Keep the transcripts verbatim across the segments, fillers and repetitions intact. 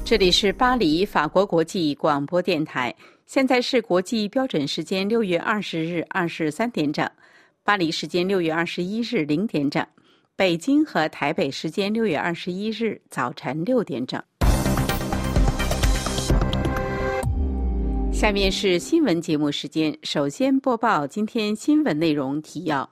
这里是巴黎法国国际广播电台，现在是国际标准时间六月二十日二十三点整，巴黎时间六月二十一日零点整，北京和台北时间六月二十一日早晨六点整。下面是新闻节目时间，首先播报今天新闻内容提要。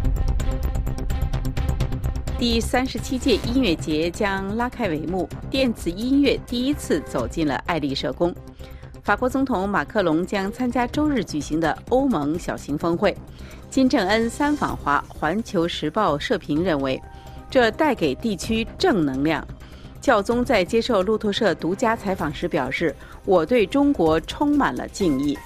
第三十七届音乐节将拉开帷幕，电子音乐第一次走进了爱丽舍宫。法国总统马克龙将参加周日举行的欧盟小型峰会。金正恩三访华，环球时报社评认为，这带给地区正能量。教宗在接受路透社独家采访时表示，我对中国充满了敬意。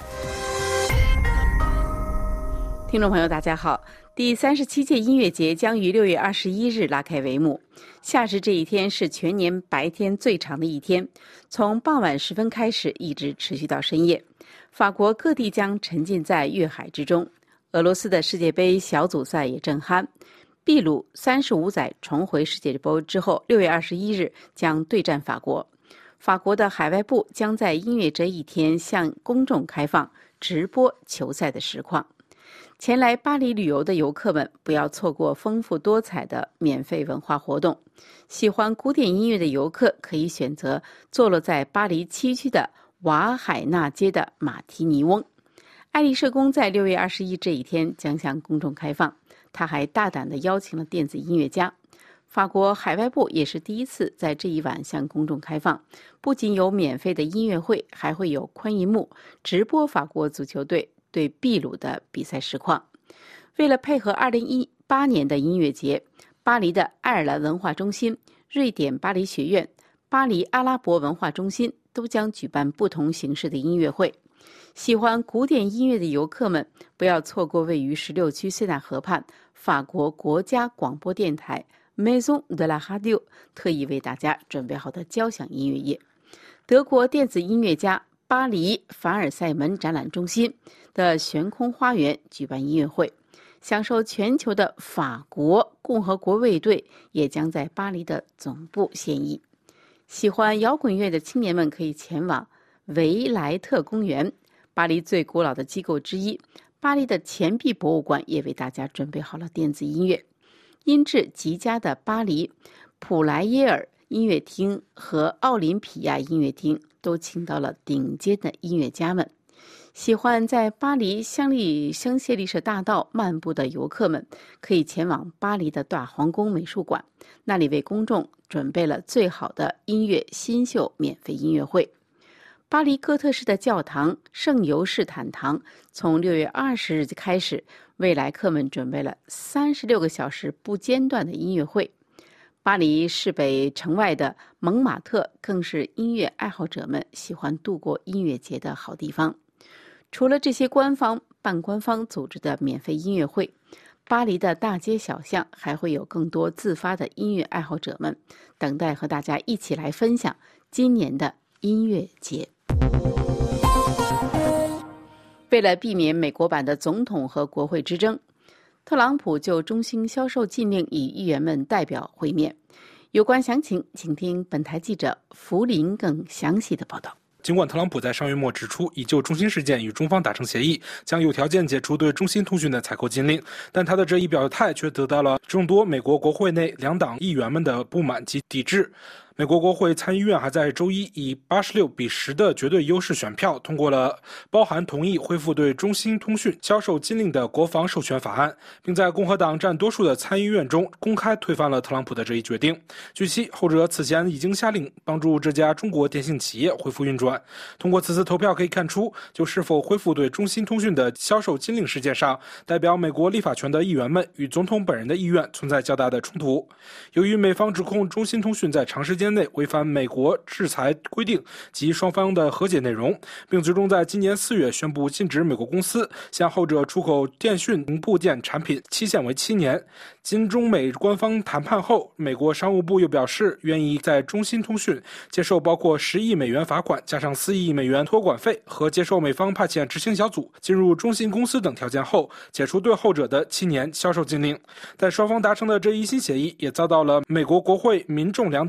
听众朋友大家好，第三十七届音乐节将于六月二十一日拉开帷幕。夏至这一天是全年白天最长的一天，从傍晚时分开始，一直持续到深夜。法国各地将沉浸在乐海之中。俄罗斯的世界杯小组赛也正酣。秘鲁三十五载重回世界杯之后，六月二十一日将对战法国。法国的海外部将在音乐这一天向公众开放，直播球赛的实况。前来巴黎旅游的游客们不要错过丰富多彩的免费文化活动。喜欢古典音乐的游客可以选择坐落在巴黎七区的瓦海纳街的马提尼翁。爱丽舍宫在六月二十一这一天将向公众开放，他还大胆地邀请了电子音乐家。法国海外部也是第一次在这一晚向公众开放，不仅有免费的音乐会，还会有宽银幕直播法国足球队对秘鲁的比赛实况。为了配合二零一八年的音乐节，巴黎的爱尔兰文化中心、瑞典巴黎学院、巴黎阿拉伯文化中心都将举办不同形式的音乐会。喜欢古典音乐的游客们不要错过位于十六区塞纳河畔法国国家广播电台 Maison de la Radio 特意为大家准备好的交响音乐夜。德国电子音乐家巴黎凡尔赛门展览中心的悬空花园举办音乐会，享受全球的法国共和国卫队也将在巴黎的总部献艺。喜欢摇滚乐的青年们可以前往维莱特公园，巴黎最古老的机构之一。巴黎的钱币博物馆也为大家准备好了电子音乐。音质极佳的巴黎普莱耶尔音乐厅和奥林匹亚音乐厅都请到了顶尖的音乐家们。喜欢在巴黎香丽香榭丽舍大道漫步的游客们可以前往巴黎的大皇宫美术馆，那里为公众准备了最好的音乐新秀免费音乐会。巴黎哥特式的教堂圣尤士坦堂从六月二十日开始，为来客们准备了三十六个小时不间断的音乐会。巴黎市北城外的蒙马特更是音乐爱好者们喜欢度过音乐节的好地方。除了这些官方、半官方组织的免费音乐会，巴黎的大街小巷还会有更多自发的音乐爱好者们等待和大家一起来分享今年的音乐节。为了避免美国版的总统和国会之争，特朗普就中兴销售禁令与议员们代表会面。有关详情，请听本台记者福林更详细的报道。 尽管特朗普在上月末指出已就中兴事件与中方达成协议，将有条件解除对中兴通讯的采购禁令，但他的这一表态却得到了众多美国国会内两党议员们的不满及抵制。美国国会参议院还在周一以八十六比十的绝对优势选票通过了包含同意恢复对中兴通讯销售禁令的国防授权法案，并在共和党占多数的参议院中公开推翻了特朗普的这一决定。据悉，后者此前已经下令帮助这家中国电信企业恢复运转。通过此次投票可以看出，就是否恢复对中兴通讯的销售禁令事件上，代表美国立法权的议员们与总统本人的意愿存在较大的冲突。由于美方指控中兴通讯在长时间内违反美国制裁规定及双方的和解内容，并最终在今年四月宣布禁止美国公司向后者出口电讯零部件产品，期限为七年。经中美官方谈判后，美国商务部又表示愿意在中兴通讯接受包括十亿美元罚款加上四亿美元托管费和接受美方派遣执行小组进入中兴公司等条件后，解除对后者的七年销售禁令。但双方达成的这一新协议也遭到了美国国会民众两党多名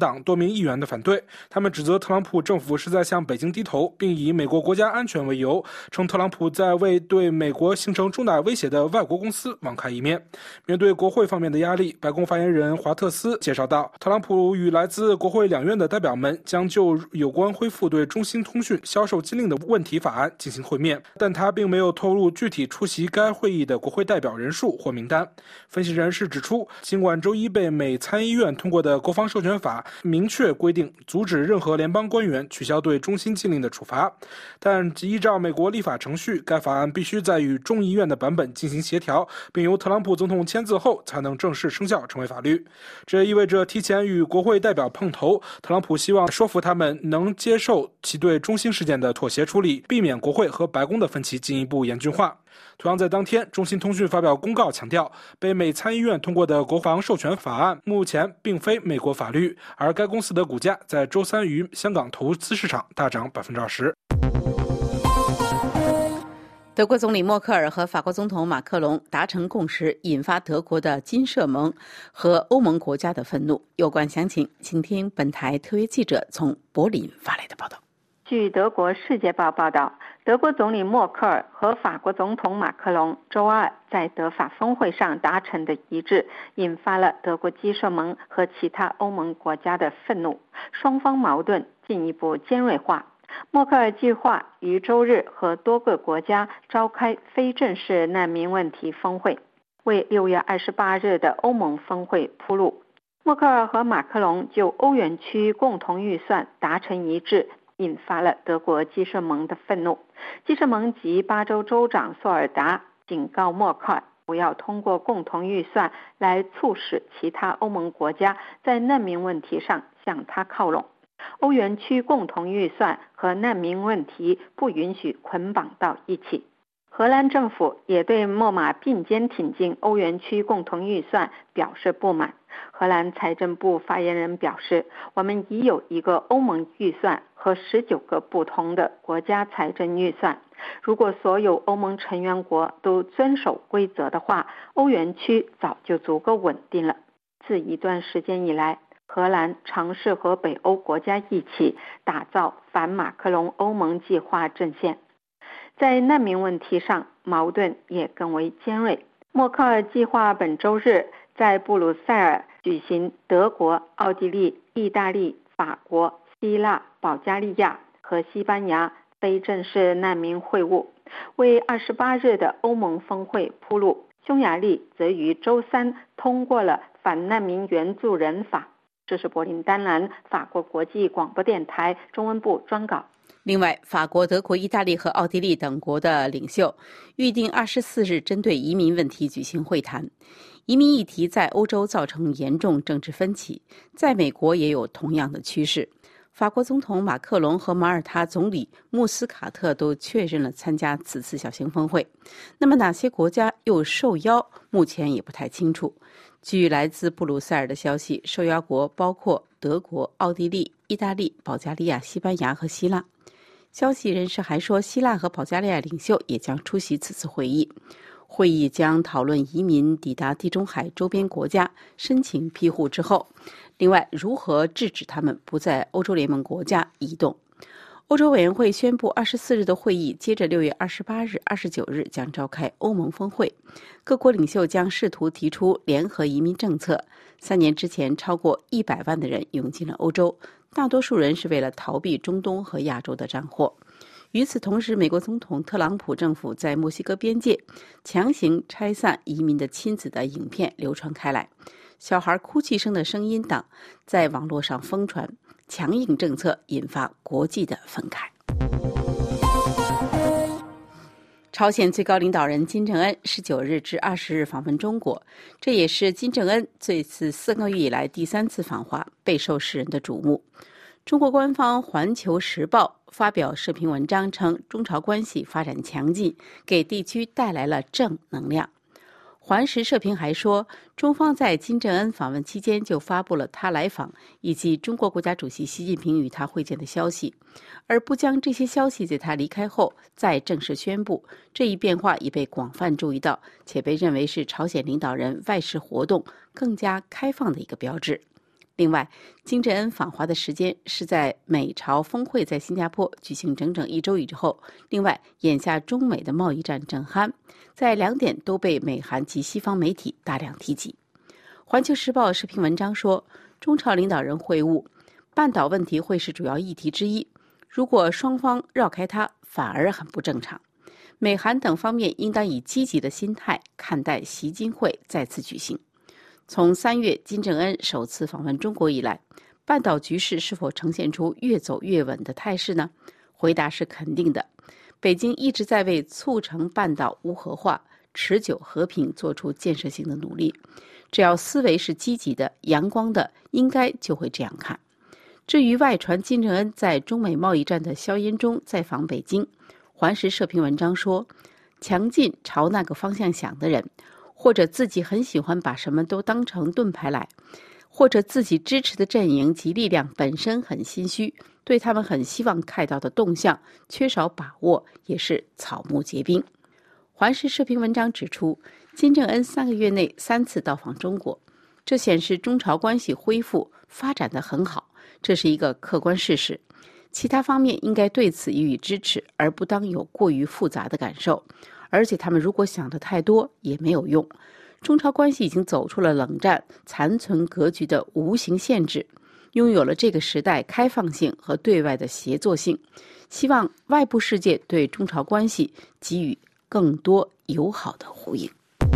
议员的反对。他们指责特朗普政府是在向北京低头，并以美国国家安全为由，称特朗普在为对美国形成重大威胁的外国公司网开一面。面对国会方面的压力，白宫发言人华特斯介绍道，特朗普与来自国会两院的代表们将就有关恢复对中兴通讯销售禁令的问题法案进行会面，但他并没有透露具体出席该会议的国会代表人数或名单。分析人士指出，尽管周一被美参议院通过的国防授权法明确规定阻止任何联邦官员取消对中兴禁令的处罚，但依照美国立法程序，该法案必须在与众议院的版本进行协调，并由特朗普总统签字后才能正式生效成为法律。这意味着提前与国会代表碰头，特朗普希望说服他们能接受其对中兴事件的妥协处理，避免国会和白宫的分歧进一步严峻化。同样在当天，中兴通讯发表公告强调，被美参议院通过的国防授权法案目前并非美国法律，而该公司的股价在周三于香港投资市场大涨百分之二十。 德国总理默克尔和法国总统马克龙达成共识，引发德国的金社盟和欧盟国家的愤怒。有关详情，请听本台特约记者从柏林发来的报道。 据德国《世界报》报道，德国总理默克尔和法国总统马克龙周二在德法峰会上达成的一致，引发了德国金社盟和其他欧盟国家的愤怒，双方矛盾进一步尖锐化。默克尔计划于周日和多个国家召开非正式难民问题峰会，为六月二十八日的欧盟峰会铺路。默克尔和马克龙就欧元区共同预算达成一致，引发了德国金社盟的愤怒。金社盟及巴州州长索尔达警告默克尔不要通过共同预算来促使其他欧盟国家在难民问题上向他靠拢。欧元区共同预算和难民问题不允许捆绑到一起。荷兰政府也对默马并肩挺进欧元区共同预算表示不满。荷兰财政部发言人表示，我们已有一个欧盟预算和十九个不同的国家财政预算。如果所有欧盟成员国都遵守规则的话，欧元区早就足够稳定了。自一段时间以来，荷兰尝试和北欧国家一起打造反马克龙欧盟计划阵线。在难民问题上，矛盾也更为尖锐。默克尔计划本周日在布鲁塞尔举行德国、奥地利、意大利、法国、希腊、保加利亚和西班牙非正式难民会晤，为二十八日的欧盟峰会铺路。匈牙利则于周三通过了反难民援助人法。这是柏林丹兰法国国际广播电台中文部专稿。 另外，法国、德国、意大利和奥地利等国的领袖预定二十四日针对移民问题举行会谈。移民议题在欧洲造成严重政治分歧，在美国也有同样的趋势。法国总统马克龙和马耳他总理穆斯卡特都确认了参加此次小型峰会。那么哪些国家又受邀，目前也不太清楚。据来自布鲁塞尔的消息，受邀国包括德国、奥地利、意大利、保加利亚、西班牙和希腊。消息人士还说，希腊和保加利亚领袖也将出席此次会议。会议将讨论移民抵达地中海周边国家申请庇护之后，另外如何制止他们不在欧洲联盟国家移动。欧洲委员会宣布，二十四日的会议接着六月二十八日、二十九日将召开欧盟峰会，各国领袖将试图提出联合移民政策。三年之前，超过一百万的人涌进了欧洲，大多数人是为了逃避中东和亚洲的战祸。与此同时，美国总统特朗普政府在墨西哥边界强行拆散移民的亲子的影片流传开来，小孩哭泣声的声音档在网络上疯传，强硬政策引发国际的愤慨。朝鲜最高领导人金正恩十九日至二十日访问中国，这也是金正恩这次四个月以来第三次访华，备受世人的瞩目。中国官方《环球时报》发表社评文章称，中朝关系发展强劲，给地区带来了正能量。环时社评还说，中方在金正恩访问期间就发布了他来访以及中国国家主席习近平与他会见的消息，而不将这些消息在他离开后再正式宣布。这一变化已被广泛注意到，且被认为是朝鲜领导人外事活动更加开放的一个标志。 另外，金正恩访华的时间是在美朝峰会在新加坡举行整整一周以后。另外，眼下中美的贸易战正酣，在两点都被美韩及西方媒体大量提及。环球时报社评文章说，中朝领导人会晤，半岛问题会是主要议题之一，如果双方绕开它，反而很不正常。美韩等方面应当以积极的心态看待习金会再次举行。从三月金正恩首次访问中国以来，半岛局势是否呈现出越走越稳的态势呢？回答是肯定的。北京一直在为促成半岛无核化、持久和平做出建设性的努力。只要思维是积极的、阳光的，应该就会这样看。至于外传金正恩在中美贸易战的硝烟中再访北京，环时社评文章说，强劲朝那个方向想的人，或者自己很喜欢把什么都当成盾牌来，或者自己支持的阵营及力量本身很心虚，对他们很希望看到的动向缺少把握，也是草木皆兵。环时社评文章指出，金正恩三个月内三次到访中国，这显示中朝关系恢复发展得很好，这是一个客观事实。其他方面应该对此予以支持，而不当有过于复杂的感受。而且他们如果想得太多也没有用。中朝关系已经走出了冷战残存格局的无形限制，拥有了这个时代开放性和对外的协作性。希望外部世界对中朝关系给予更多友好的呼应。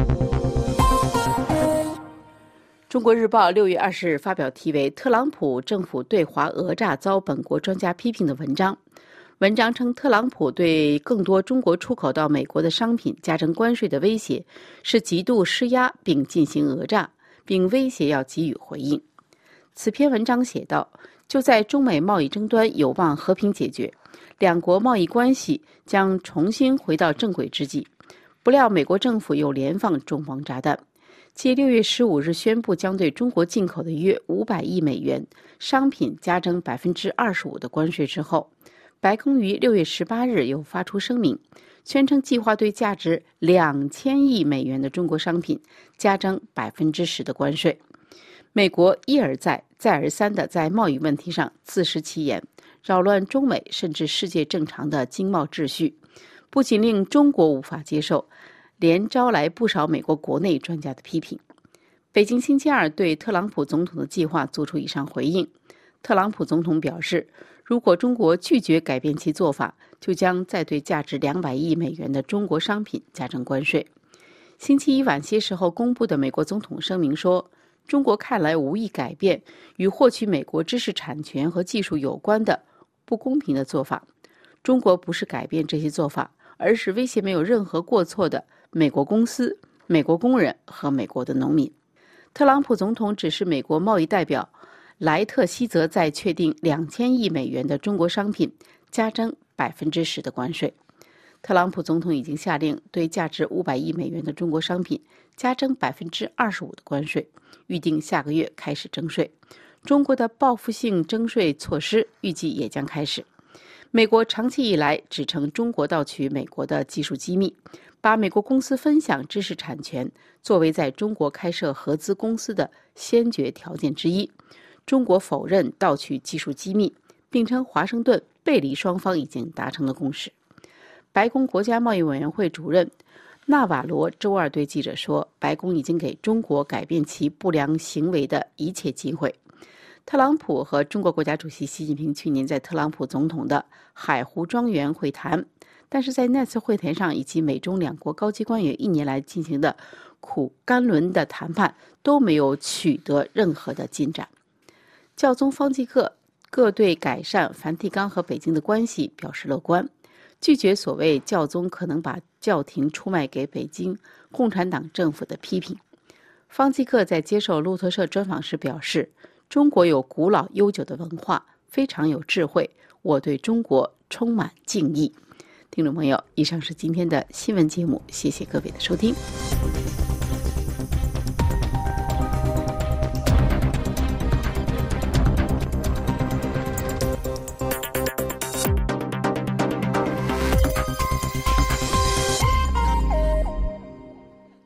中国日报六月二十日发表题为《特朗普政府对华讹诈遭本国专家批评》的文章。文章称，特朗普对更多中国出口到美国的商品加征关税的威胁是极度施压并进行讹诈，并威胁要给予回应。此篇文章写道，就在中美贸易争端有望和平解决，两国贸易关系将重新回到正轨之际，不料美国政府又连放重磅炸弹。继六月十五日宣布将对中国进口的约五百亿美元商品加征百分之二十五的关税之后，白宫于六月十八日又发出声明，宣称计划对价值两千亿美元的中国商品加征百分之十的关税。美国一而再、再而三地在贸易问题上自食其言，扰乱中美甚至世界正常的经贸秩序，不仅令中国无法接受，连招来不少美国国内专家的批评。北京星期二对特朗普总统的计划做出以上回应。特朗普总统表示，如果中国拒绝改变其做法，就将再对价值两百亿美元的中国商品加征关税。星期一晚些时候公布的美国总统声明说，中国看来无意改变与获取美国知识产权和技术有关的不公平的做法。中国不是改变这些做法，而是威胁没有任何过错的美国公司、美国工人和美国的农民。特朗普总统指示美国贸易代表莱特希泽在确定两千亿美元的中国商品加征百分之十的关税。特朗普总统已经下令对价值五百亿美元的中国商品加征百分之二十五的关税，预定下个月开始征税。中国的报复性征税措施预计也将开始。美国长期以来指称中国盗取美国的技术机密，把美国公司分享知识产权作为在中国开设合资公司的先决条件之一。中国否认盗取技术机密，并称华盛顿背离双方已经达成的共识。白宫国家贸易委员会主任纳瓦罗周二对记者说，白宫已经给中国改变其不良行为的一切机会。特朗普和中国国家主席习近平去年在特朗普总统的海湖庄园会谈，但是在那次会谈上以及美中两国高级官员一年来进行的苦干轮的谈判都没有取得任何的进展。教宗方济各各对改善梵蒂冈和北京的关系表示乐观，拒绝所谓教宗可能把教廷出卖给北京共产党政府的批评。方济各在接受路透社专访时表示，中国有古老悠久的文化，非常有智慧，我对中国充满敬意。听众朋友，以上是今天的新闻节目，谢谢各位的收听。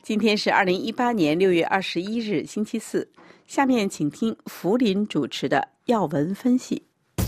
今天是二零一八年六月二十一日，星期四。下面请听福林主持的要闻分析。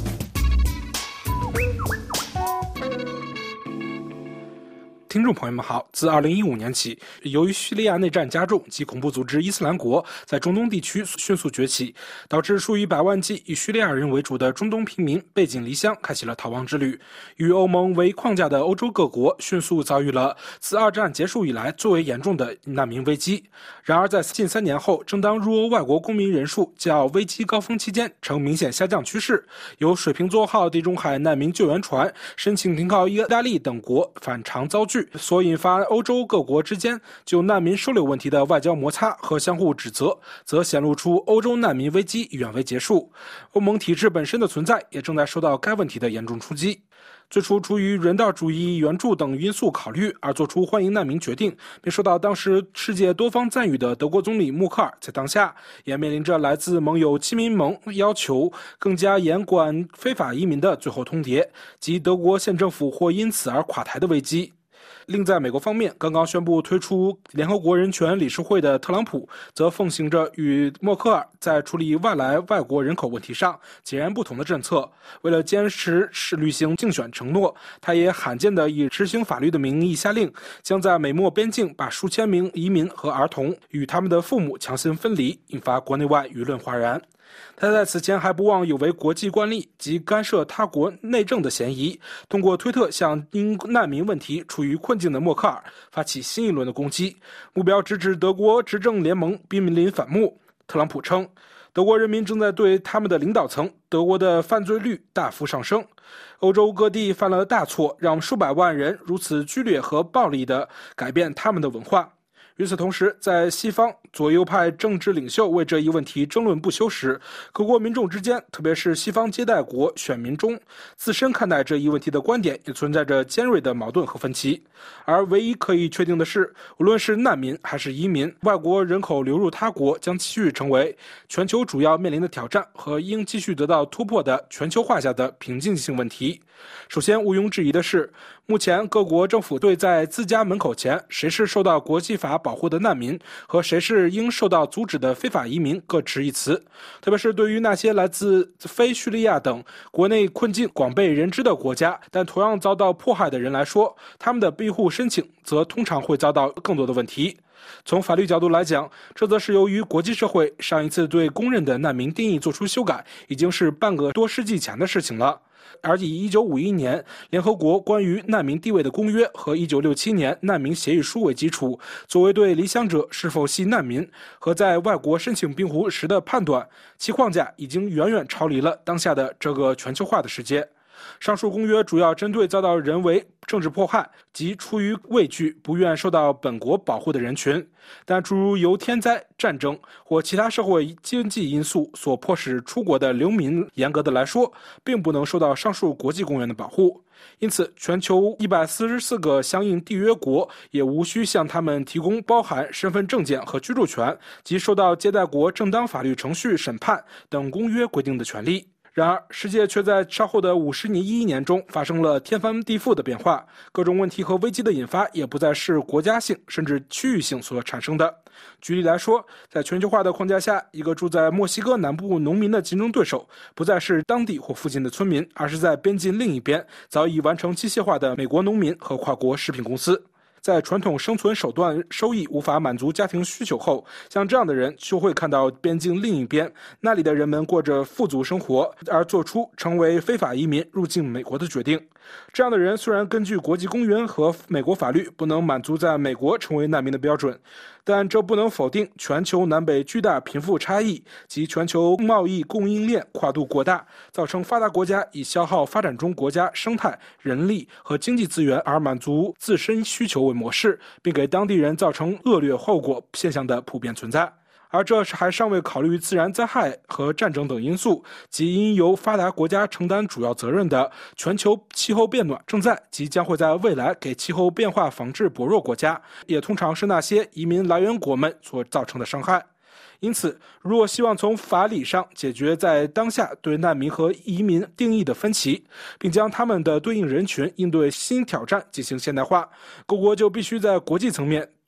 听众朋友们好，自二零一五年起，由于叙利亚内战加重及恐怖组织伊斯兰国在中东地区迅速崛起，导致数以百万计以叙利亚人为主的中东平民背井离乡，开启了逃亡之旅。以欧盟为框架的欧洲各国迅速遭遇了自二战结束以来最为严重的难民危机。然而在近三年后，正当入欧外国公民人数较危机高峰期间呈明显下降趋势，由水瓶座号地中海难民救援船申请停靠意大利等国反常遭拒，所引发欧洲各国之间就难民收留问题的外交摩擦和相互指责，则显露出欧洲难民危机远未结束。欧盟体制本身的存在也正在受到该问题的严重冲击。最初出于人道主义援助等因素考虑而做出欢迎难民决定，并受到当时世界多方赞誉的德国总理默克尔，在当下也面临着来自盟友亲民盟要求更加严管非法移民的最后通牒，即德国县政府或因此而垮台的危机。另在美国方面，刚刚宣布退出联合国人权理事会的特朗普，则奉行着与默克尔在处理外来外国人口问题上截然不同的政策。为了坚持履行竞选承诺，他也罕见地以执行法律的名义下令，将在美墨边境把数千名移民和儿童与他们的父母强行分离，引发国内外舆论哗然。他在此前还不忘有违国际惯例及干涉他国内政的嫌疑，通过推特向因难民问题处于困境的默克尔发起新一轮的攻击，目标直指德国执政联盟濒临反目。特朗普称，德国人民正在对他们的领导层德国的犯罪率大幅上升，欧洲各地犯了大错，让数百万人如此剧烈和暴力地改变他们的文化。与此同时，在西方左右派政治领袖为这一问题争论不休时，各国民众之间，特别是西方接待国选民中，自身看待这一问题的观点也存在着尖锐的矛盾和分歧。而唯一可以确定的是，无论是难民还是移民，外国人口流入他国将继续成为全球主要面临的挑战和应继续得到突破的全球化下的瓶颈性问题。首先，毋庸置疑的是，目前各国政府对在自家门口前谁是受到国际法保护的难民和谁是应受到阻止的非法移民各执一词，特别是对于那些来自非叙利亚等国内困境广被人知的国家但同样遭到迫害的人来说，他们的庇护申请则通常会遭到更多的问题。从法律角度来讲，这则是由于国际社会上一次对公认的难民定义做出修改已经是半个多世纪前的事情了。而以一九五一年联合国关于难民地位的公约和一九六七年难民协议书为基础，作为对离乡者是否系难民和在外国申请庇护时的判断，其框架已经远远超离了当下的这个全球化的世界。上述公约主要针对遭到人为政治迫害及出于畏惧不愿受到本国保护的人群，但诸如由天灾、战争或其他社会经济因素所迫使出国的流民，严格的来说并不能受到上述国际公约的保护。因此，全球一百四十四个相应缔约国也无需向他们提供包含身份证件和居住权及受到接待国正当法律程序审判等公约规定的权利。然而，世界却在稍后的五十年一年中发生了天翻地覆的变化，各种问题和危机的引发也不再是国家性甚至区域性所产生的。举例来说，在全球化的框架下，一个住在墨西哥南部农民的竞争对手不再是当地或附近的村民，而是在边境另一边早已完成机械化的美国农民和跨国食品公司。在传统生存手段收益无法满足家庭需求后，像这样的人就会看到边境另一边那里的人们过着富足生活，而做出成为非法移民入境美国的决定。这样的人虽然根据国际公约和美国法律不能满足在美国成为难民的标准，但这不能否定全球南北巨大贫富差异及全球贸易供应链跨度过大，造成发达国家以消耗发展中国家生态、人力和经济资源而满足自身需求为模式，并给当地人造成恶劣后果现象的普遍存在。而这还尚未考虑自然灾害和战争等因素，即因由发达国家承担主要责任的全球气候变暖正在即将会在未来给气候变化防治薄弱国家，也通常是那些移民来源国们所造成的伤害。因此，如果希望从法理上解决在当下对难民和移民定义的分歧，并将他们的对应人群应对新挑战进行现代化，各国就必须在国际层面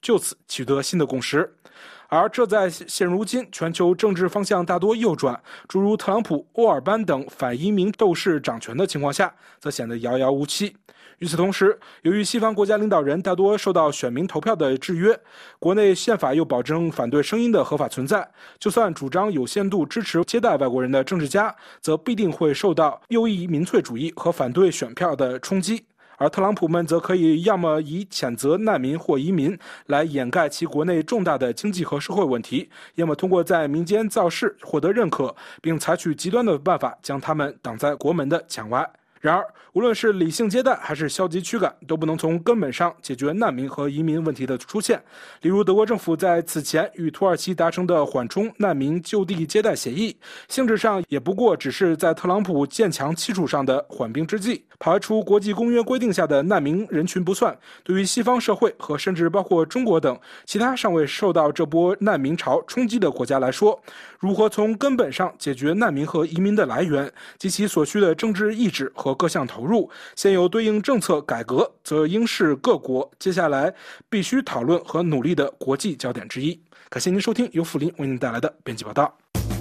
就此取得新的共识。而这在现如今全球政治方向大多右转，诸如特朗普、欧尔班等反移民斗士掌权的情况下，则显得遥遥无期。与此同时，由于西方国家领导人大多受到选民投票的制约，国内宪法又保证反对声音的合法存在，就算主张有限度支持接待外国人的政治家，则必定会受到右翼民粹主义和反对选票的冲击。而特朗普们则可以要么以谴责难民或移民来掩盖其国内重大的经济和社会问题，要么通过在民间造势获得认可，并采取极端的办法将他们挡在国门的墙外。然而，无论是理性接待还是消极驱赶，都不能从根本上解决难民和移民问题的出现。例如，德国政府在此前与土耳其达成的缓冲难民就地接待协议，性质上也不过只是在特朗普建墙基础上的缓兵之计。排除国际公约规定下的难民人群不算，对于西方社会和甚至包括中国等其他尚未受到这波难民潮冲击的国家来说，如何从根本上解决难民和移民的来源及其所需的政治意志和各项投入，现有对应政策改革，则应是各国接下来必须讨论和努力的国际焦点之一。感谢您收听由福林为您带来的编辑报道。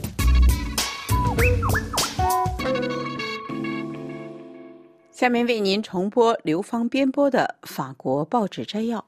下面为您重播刘芳编播的法国报纸摘要。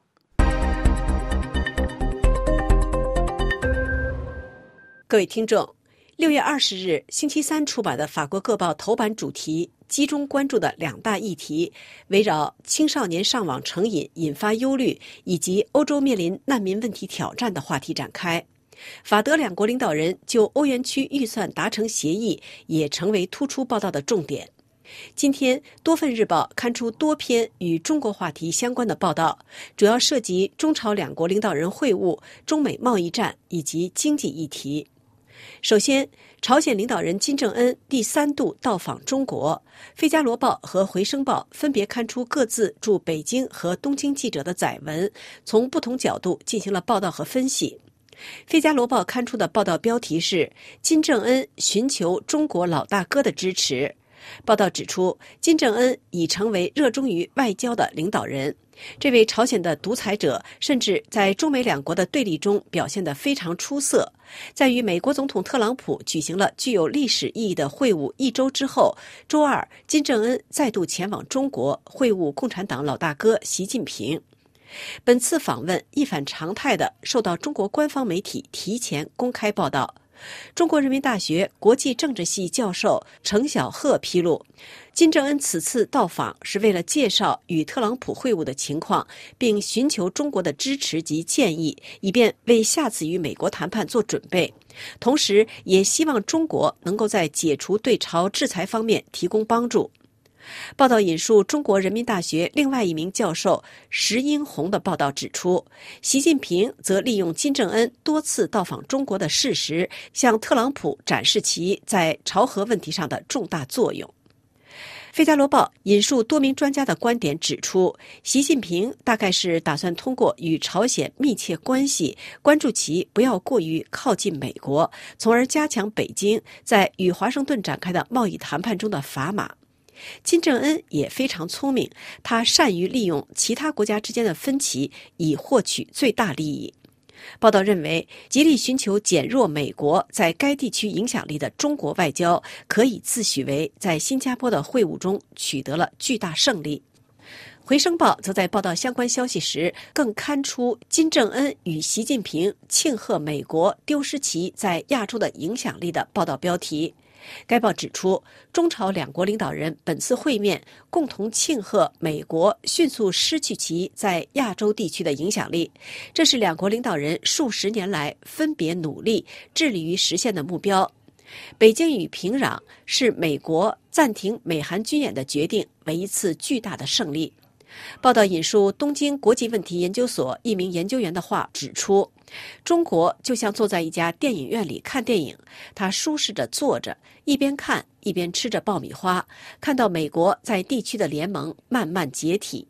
各位听众，六月二十日星期三出版的法国各报头版主题集中关注的两大议题，围绕青少年上网成瘾引发忧虑，以及欧洲面临难民问题挑战的话题展开。法德两国领导人就欧元区预算达成协议，也成为突出报道的重点。今天多份日报刊出多篇与中国话题相关的报道，主要涉及中朝两国领导人会晤、中美贸易战以及经济议题。首先，朝鲜领导人金正恩第三度到访中国，《费加罗报》和《回声报》分别刊出各自驻北京和东京记者的载文，从不同角度进行了报道和分析。《费加罗报》刊出的报道标题是“金正恩寻求中国老大哥的支持”。报道指出，金正恩已成为热衷于外交的领导人。这位朝鲜的独裁者甚至在中美两国的对立中表现得非常出色。在与美国总统特朗普举行了具有历史意义的会晤一周之后，周二，金正恩再度前往中国会晤共产党老大哥习近平。本次访问一反常态地受到中国官方媒体提前公开报道。中国人民大学国际政治系教授程晓鹤披露，金正恩此次到访是为了介绍与特朗普会晤的情况，并寻求中国的支持及建议，以便为下次与美国谈判做准备。同时也希望中国能够在解除对朝制裁方面提供帮助。报道引述中国人民大学另外一名教授石英红的报道指出，习近平则利用金正恩多次到访中国的事实，向特朗普展示其在朝核问题上的重大作用。《费加罗报》引述多名专家的观点指出，习近平大概是打算通过与朝鲜密切关系，关注其不要过于靠近美国，从而加强北京在与华盛顿展开的贸易谈判中的砝码。金正恩也非常聪明，他善于利用其他国家之间的分歧以获取最大利益。报道认为，极力寻求减弱美国在该地区影响力的中国外交，可以自诩为在新加坡的会晤中取得了巨大胜利。回声报则在报道相关消息时，更刊出金正恩与习近平庆贺美国丢失其在亚洲的影响力的报道标题。该报指出，中朝两国领导人本次会面共同庆贺美国迅速失去其在亚洲地区的影响力，这是两国领导人数十年来分别努力致力于实现的目标。北京与平壤视美国暂停美韩军演的决定为一次巨大的胜利。报道引述东京国际问题研究所一名研究员的话指出，中国就像坐在一家电影院里看电影，他舒适着坐着，一边看一边吃着爆米花，看到美国在地区的联盟慢慢解体。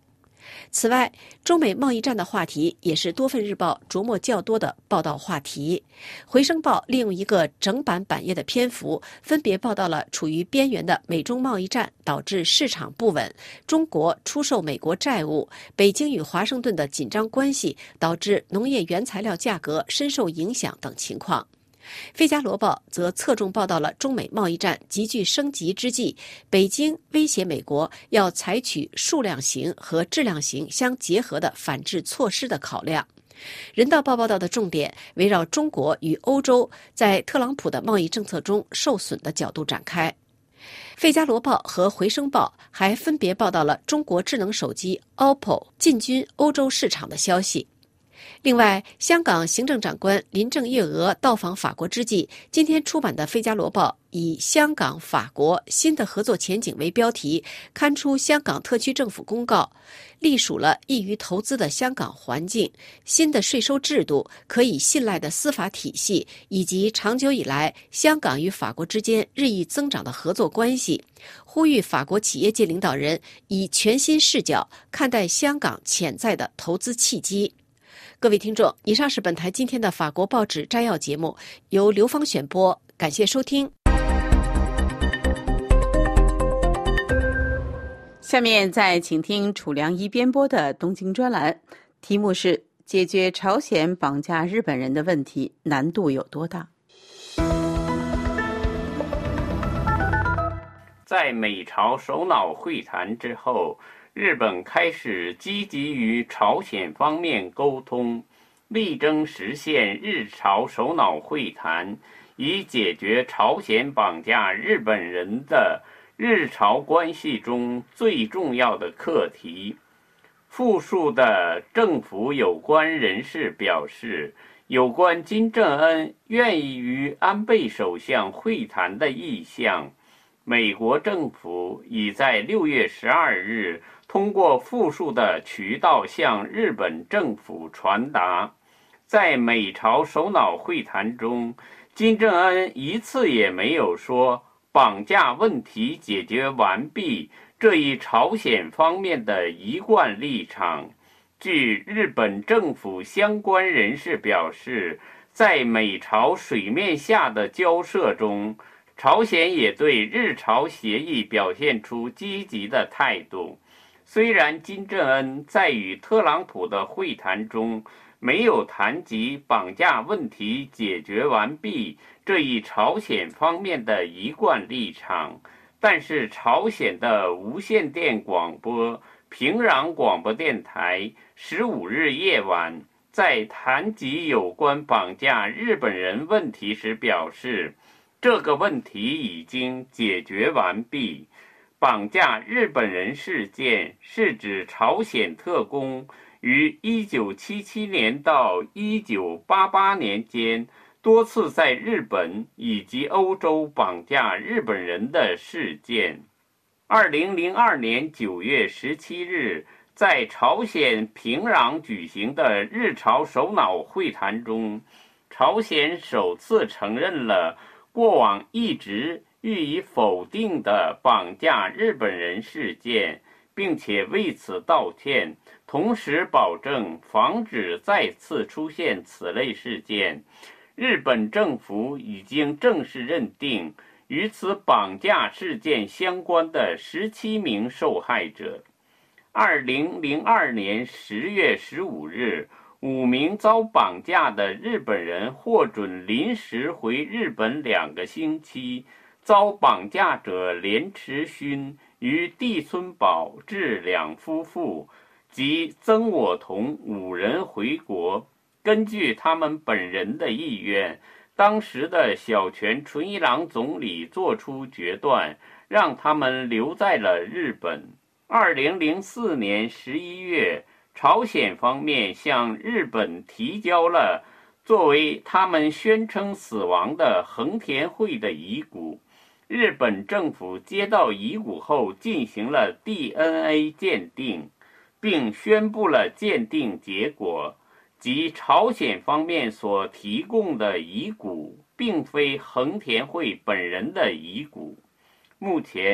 此外，中美贸易战的话题也是多份日报琢磨较多的报道话题。回声报利用一个整版版页的篇幅，分别报道了处于边缘的美中贸易战导致市场不稳、中国出售美国债务、北京与华盛顿的紧张关系导致农业原材料价格深受影响等情况。《费加罗报》则侧重报道了中美贸易战急剧升级之际，北京威胁美国要采取数量型和质量型相结合的反制措施的考量。《人道报》报道的重点围绕中国与欧洲在特朗普的贸易政策中受损的角度展开。《费加罗报》和《回声报》还分别报道了中国智能手机 O P P O 进军欧洲市场的消息。另外，香港行政长官林郑月娥到访法国之际，今天出版的《费加罗报》以“香港法国新的合作前景”为标题，刊出香港特区政府公告，隶属了易于投资的香港环境、新的税收制度、可以信赖的司法体系，以及长久以来香港与法国之间日益增长的合作关系，呼吁法国企业界领导人以全新视角看待香港潜在的投资契机。各位听众，以上是本台今天的法国报纸摘要节目，由刘芳选播，感谢收听。 下面再请听楚良一编播的东京专栏，题目是解决朝鲜绑架日本人的问题难度有多大。 在美朝首脑会谈之后，日本开始积极与朝鲜方面沟通，力争实现日朝首脑会谈，以解决朝鲜绑架日本人的日朝关系中最重要的课题。复述的政府有关人士表示，有关金正恩愿意与安倍首相会谈的意向，美国政府已在六月十二日通过复数的渠道向日本政府传达。在美朝首脑会谈中，金正恩一次也没有说绑架问题解决完毕这一朝鲜方面的一贯立场。据日本政府相关人士表示，在美朝水面下的交涉中，朝鲜也对日朝协议表现出积极的态度。虽然金正恩在与特朗普的会谈中没有谈及绑架问题解决完毕这一朝鲜方面的一贯立场，但是朝鲜的无线电广播平壤广播电台十五日夜晚在谈及有关绑架日本人问题时表示，这个问题已经解决完毕。绑架日本人事件是指朝鲜特工于一九七七年到一九八八年间多次在日本以及欧洲绑架日本人的事件。二零零二年九月十七日，在朝鲜平壤举行的日朝首脑会谈中，朝鲜首次承认了过往一直予以否定的绑架日本人事件，并且为此道歉，同时保证防止再次出现此类事件。日本政府已经正式认定与此绑架事件相关的十七名受害者。二零零二年十月十五日，五名遭绑架的日本人获准临时回日本两个星期，遭绑架者连池勋与地村保志两夫妇及曾我同五人回国。根据他们本人的意愿，当时的小泉纯一郎总理作出决断，让他们留在了日本。二零零四年十一月，朝鲜方面向日本提交了作为他们宣称死亡的横田惠的遗骨。日本政府接到遗骨后进行了 D N A 鉴定，并宣布了鉴定结果，即朝鲜方面所提供的遗骨并非横田惠本人的遗骨。目前，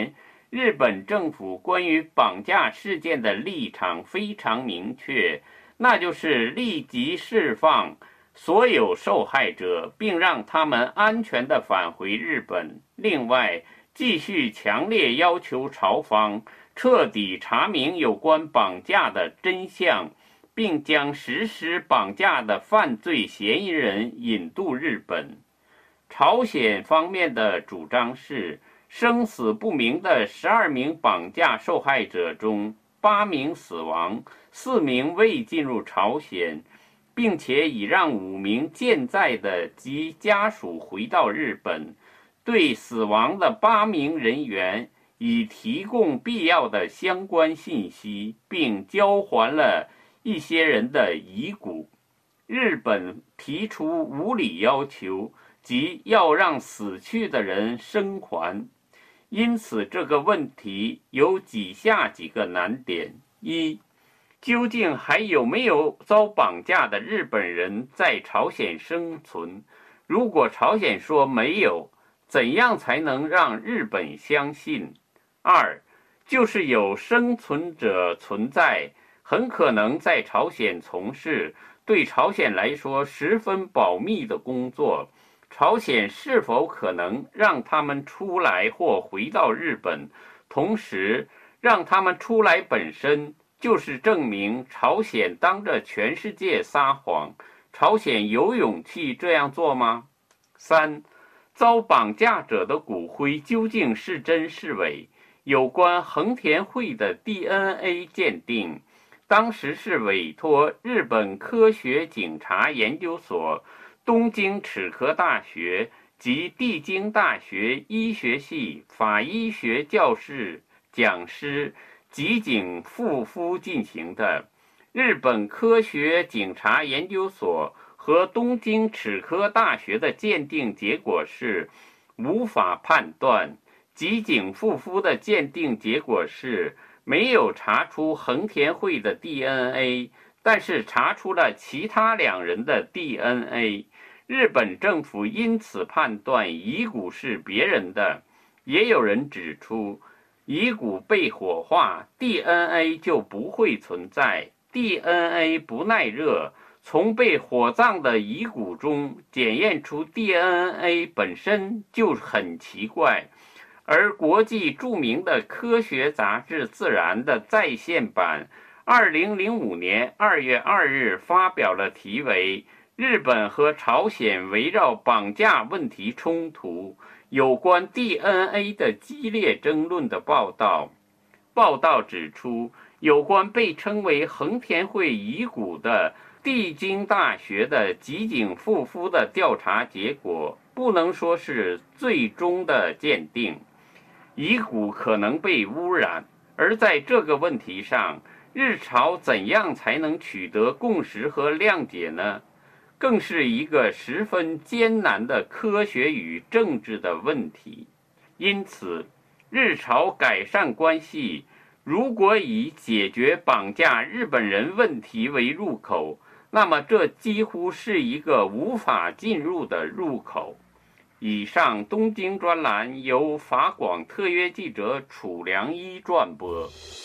日本政府关于绑架事件的立场非常明确，那就是立即释放所有受害者，并让他们安全地返回日本。另外，继续强烈要求朝方彻底查明有关绑架的真相，并将实施绑架的犯罪嫌疑人引渡日本。朝鲜方面的主张是，生死不明的十二名绑架受害者中，八名死亡，四名未进入朝鲜，并且已让五名健在的及家属回到日本。对死亡的八名人员已提供必要的相关信息，并交还了一些人的遗骨。日本提出无理要求，即要让死去的人生还。因此这个问题有以下几个难点：一、究竟还有没有遭绑架的日本人在朝鲜生存？如果朝鲜说没有，怎样才能让日本相信？二、就是有生存者存在，很可能在朝鲜从事对朝鲜来说十分保密的工作，朝鲜是否可能让他们出来或回到日本？同时，让他们出来本身就是证明朝鲜当着全世界撒谎。朝鲜有勇气这样做吗？三、遭绑架者的骨灰究竟是真是伪？有关横田惠的 D N A 鉴定，当时是委托日本科学警察研究所、东京齿科大学及帝京大学医学系法医学教室讲师吉井富夫进行的。日本科学警察研究所和东京齿科大学的鉴定结果是无法判断。吉井富夫的鉴定结果是没有查出横田惠的 D N A， 但是查出了其他两人的 D N A。 日本政府因此判断遗骨是别人的。也有人指出，遗骨被火化， D N A 就不会存在。 D N A 不耐热，从被火葬的遗骨中检验出 D N A 本身就很奇怪。而国际著名的科学杂志《自然》的在线版二零零五年二月二日发表了题为日本和朝鲜围绕绑架问题冲突有关 D N A 的激烈争论的报道。报道指出，有关被称为横田惠遗骨的帝京大学的吉井富夫的调查结果不能说是最终的鉴定，遗骨可能被污染。而在这个问题上，日朝怎样才能取得共识和谅解呢？更是一个十分艰难的科学与政治的问题。因此，日朝改善关系如果以解决绑架日本人问题为入口，那么这几乎是一个无法进入的入口。以上东京专栏由法广特约记者楚良一转播。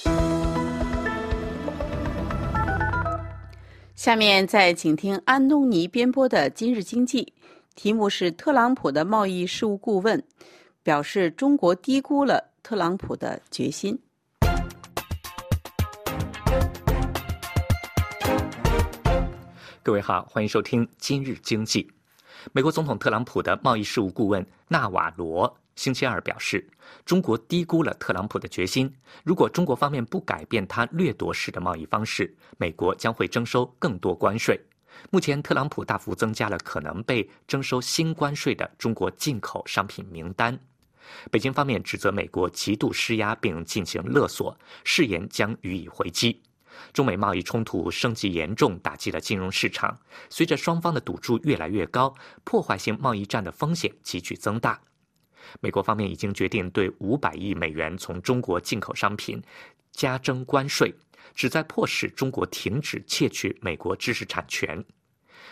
下面再请听安东尼编播的今日经济，题目是特朗普的贸易事务顾问表示中国低估了特朗普的决心。 各位好，欢迎收听今日经济。美国总统特朗普的贸易事务顾问纳瓦罗星期二表示，中国低估了特朗普的决心，如果中国方面不改变他掠夺式的贸易方式，美国将会征收更多关税。目前特朗普大幅增加了可能被征收新关税的中国进口商品名单。北京方面指责美国极度施压并进行勒索，誓言将予以回击。中美贸易冲突升级严重，打击了金融市场。随着双方的赌注越来越高，破坏性贸易战的风险急剧增大。美国方面已经决定对五百亿美元从中国进口商品加征关税，旨在迫使中国停止窃取美国知识产权。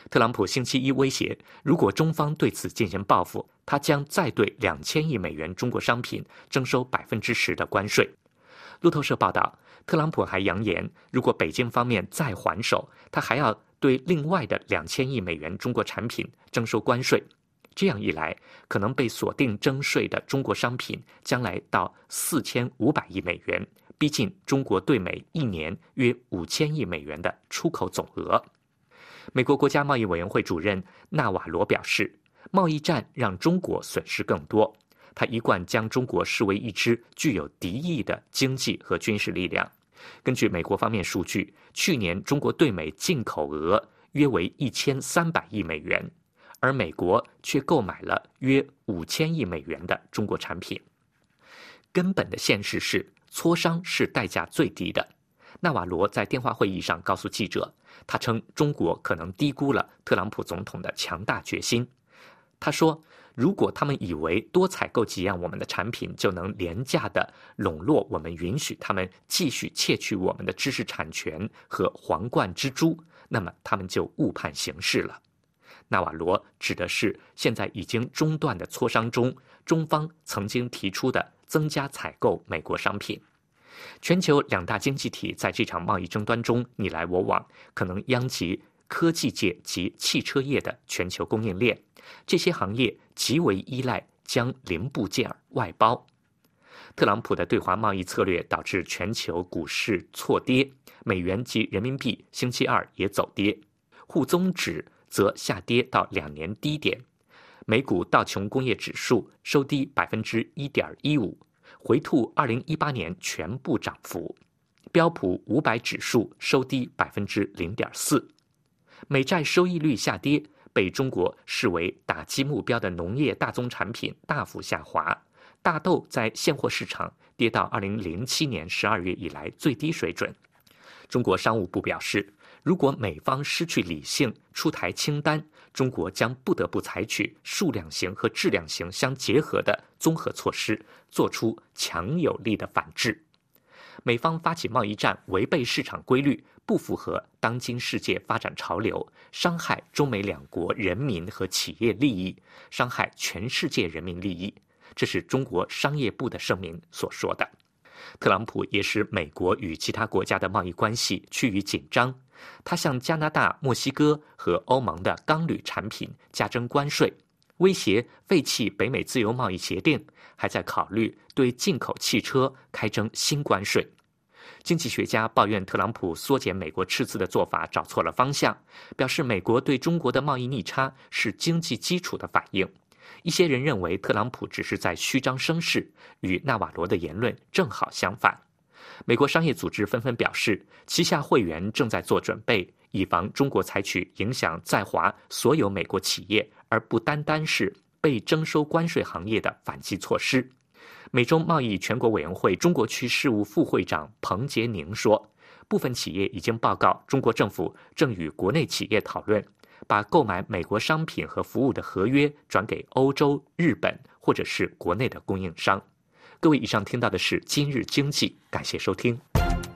特朗普星期一威胁，如果中方对此进行报复，他将再对两千亿美元中国商品征收百分之十的关税。路透社报道，特朗普还扬言，如果北京方面再还手，他还要对另外的两千亿美元中国产品征收关税。这样一来，可能被锁定征税的中国商品将来到四千五百亿美元，逼近中国对美一年约五千亿美元的出口总额。美国国家贸易委员会主任纳瓦罗表示，贸易战让中国损失更多。他一贯将中国视为一支具有敌意的经济和军事力量。根据美国方面数据，去年中国对美进口额约为一千三百亿美元，而美国却购买了约五千亿美元的中国产品。根本的现实是，磋商是代价最低的。纳瓦罗在电话会议上告诉记者，他称中国可能低估了特朗普总统的强大决心。他说，如果他们以为多采购几样我们的产品就能廉价地笼络我们，允许他们继续窃取我们的知识产权和皇冠之珠，那么他们就误判形势了。纳瓦罗指的是现在已经中断的磋商中，中方曾经提出的增加采购美国商品。全球两大经济体在这场贸易争端中你来我往，可能殃及科技界及汽车业的全球供应链。这些行业极为依赖将零部件外包。特朗普的对华贸易策略导致全球股市错跌，美元及人民币星期二也走跌，沪综指则下跌到两年低点。美股道琼工业指数收低百分之一点一五，回吐二零一八年全部涨幅。标普五百指数收低百分之零点四。美债收益率下跌，被中国视为打击目标的农业大宗产品大幅下滑。大豆在现货市场跌到二零零七年十二月以来最低水准。中国商务部表示，如果美方失去理性出台清单，中国将不得不采取数量型和质量型相结合的综合措施，做出强有力的反制。美方发起贸易战，违背市场规律，不符合当今世界发展潮流，伤害中美两国人民和企业利益，伤害全世界人民利益。这是中国商业部的声明所说的。特朗普也使美国与其他国家的贸易关系趋于紧张。他向加拿大、墨西哥和欧盟的钢铝产品加征关税，威胁废弃北美自由贸易协定，还在考虑对进口汽车开征新关税。经济学家抱怨特朗普缩减美国赤字的做法找错了方向，表示美国对中国的贸易逆差是经济基础的反应。一些人认为特朗普只是在虚张声势，与纳瓦罗的言论正好相反。美国商业组织纷纷表示，旗下会员正在做准备，以防中国采取影响在华所有美国企业，而不单单是被征收关税行业的反击措施。美中贸易全国委员会中国区事务副会长彭杰宁说，部分企业已经报告中国政府正与国内企业讨论，把购买美国商品和服务的合约转给欧洲、日本或者是国内的供应商。各位，以上听到的是今日经济，感谢收听。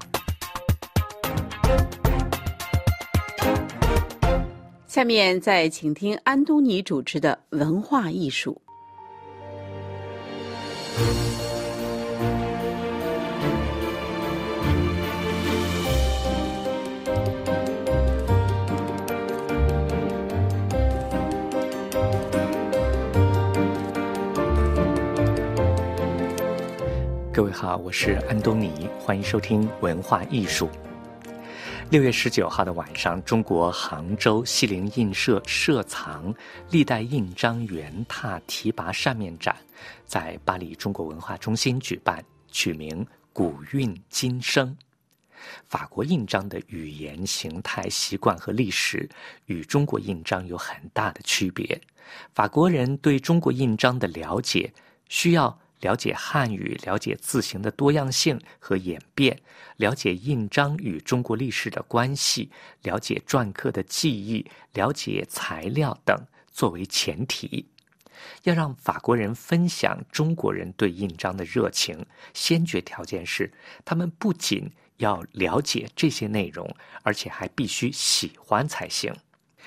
下面再请听安东尼主持的文化艺术。 各位好，我是安东尼，欢迎收听文化艺术。六月十九号的晚上，中国杭州西泠印社社藏历代印章圆拓提拔扇面展在巴黎中国文化中心举办，取名古韵今生。法国印章的语言、形态、习惯和历史与中国印章有很大的区别。法国人对中国印章的了解需要了解汉语，了解字形的多样性和演变，了解印章与中国历史的关系，了解篆刻的技艺，了解材料等作为前提。要让法国人分享中国人对印章的热情，先决条件是他们不仅要了解这些内容，而且还必须喜欢才行。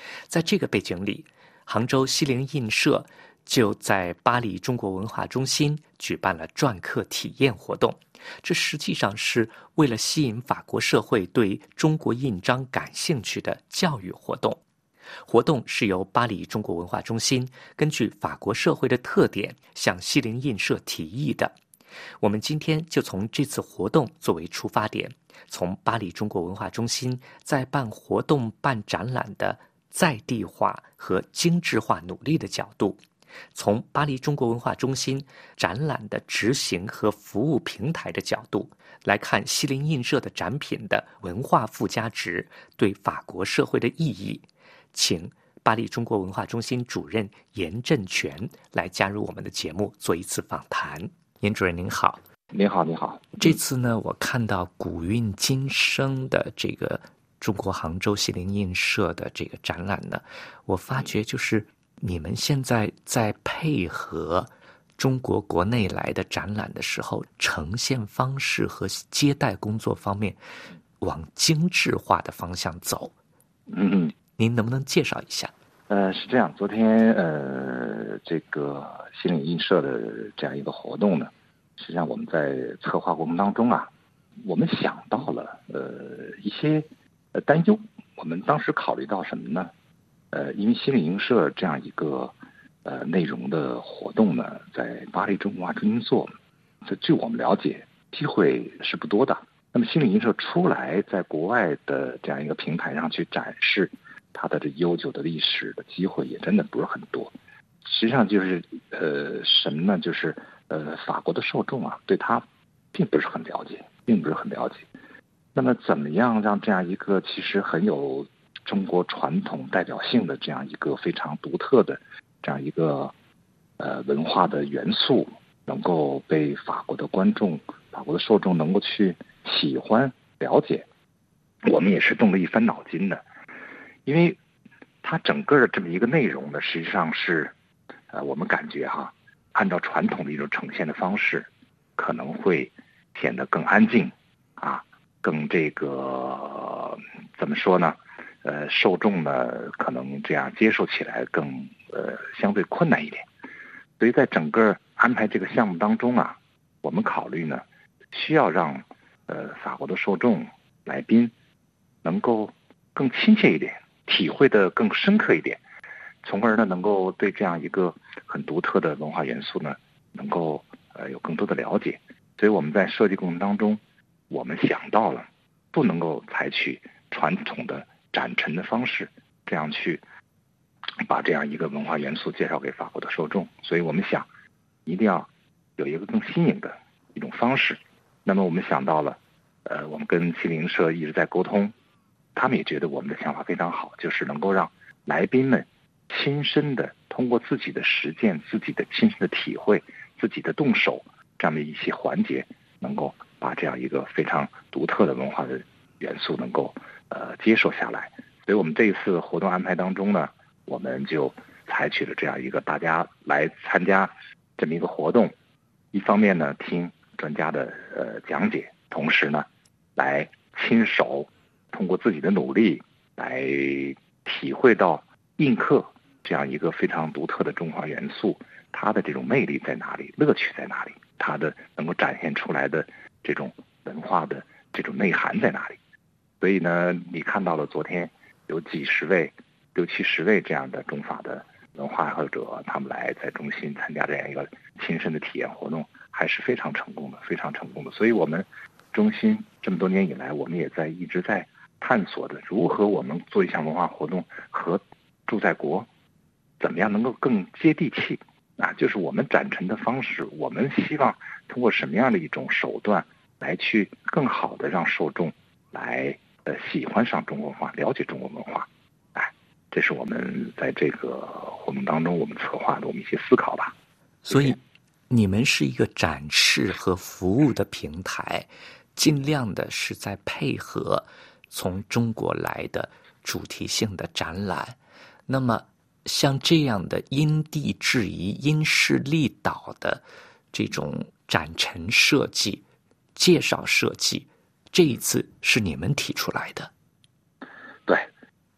在这个背景里，杭州西泠印社就在巴黎中国文化中心举办了篆刻体验活动，这实际上是为了吸引法国社会对中国印章感兴趣的教育活动。活动是由巴黎中国文化中心根据法国社会的特点向西泠印社提议的。我们今天就从这次活动作为出发点，从巴黎中国文化中心在办活动、办展览的在地化和精致化努力的角度，从巴黎中国文化中心展览的执行和服务平台的角度来看西泠印社的展品的文化附加值对法国社会的意义。请巴黎中国文化中心主任严振全来加入我们的节目做一次访谈。严主任您好。 您好，您好。 这次呢，我看到古韵今生的这个中国杭州西泠印社的这个展览呢，我发觉就是你们现在在配合中国国内来的展览的时候，呈现方式和接待工作方面往精致化的方向走。 嗯， 您能不能介绍一下？ 呃，是这样，昨天呃，这个西泠印社的这样一个活动呢，实际上我们在策划过程当中啊，我们想到了呃一些呃担忧。我们当时考虑到什么呢？呃，因为西泠印社这样一个呃内容的活动呢，在巴黎中国文化中心做，这据我们了解，机会是不多的。那么西泠印社出来，在国外的这样一个平台上去展示它的这悠久的历史的机会也真的不是很多。实际上就是呃什么呢？就是呃法国的受众啊，对它并不是很了解，并不是很了解。那么怎么样让这样一个其实很有中国传统代表性的这样一个非常独特的这样一个呃文化的元素，能够被法国的观众、法国的受众能够去喜欢、了解？我们也是动了一番脑筋的。因为它整个的这么一个内容呢，实际上是，呃，我们感觉哈，按照传统的一种呈现的方式，可能会显得更安静，啊，更这个怎么说呢？呃，受众呢可能这样接受起来更呃相对困难一点。所以在整个安排这个项目当中啊，我们考虑呢，需要让呃法国的受众来宾能够更亲切一点。体会的更深刻一点，从而呢能够对这样一个很独特的文化元素呢，能够呃有更多的了解。所以我们在设计过程当中，我们想到了不能够采取传统的展陈的方式，这样去把这样一个文化元素介绍给法国的受众。所以我们想，一定要有一个更新颖的一种方式。那么我们想到了，呃，我们跟西泠印社一直在沟通。他们也觉得我们的想法非常好，就是能够让来宾们亲身的通过自己的实践、自己的亲身的体会、自己的动手这样的一些环节，能够把这样一个非常独特的文化的元素能够呃接受下来。所以我们这一次活动安排当中呢，我们就采取了这样一个大家来参加这么一个活动，一方面呢听专家的呃讲解，同时呢来亲手通过自己的努力来体会到印刻这样一个非常独特的中华元素，它的这种魅力在哪里，乐趣在哪里，它的能够展现出来的这种文化的这种内涵在哪里。所以呢，你看到了昨天有几十位、六七十位这样的中法的文化爱好者，他们来在中心参加这样一个亲身的体验活动，还是非常成功的，非常成功的。所以我们中心这么多年以来，我们也在一直在探索的如何我们做一项文化活动和驻在国怎么样能够更接地气啊，就是我们展陈的方式，我们希望通过什么样的一种手段来去更好的让受众来呃喜欢上中国文化，了解中国文化。哎，这是我们在这个活动当中我们策划的我们一些思考吧。 所以你们是一个展示和服务的平台，尽量的是在配合从中国来的主题性的展览。那么像这样的因地制宜、因势利导的这种展陈设计、介绍设计，这一次是你们提出来的。 对，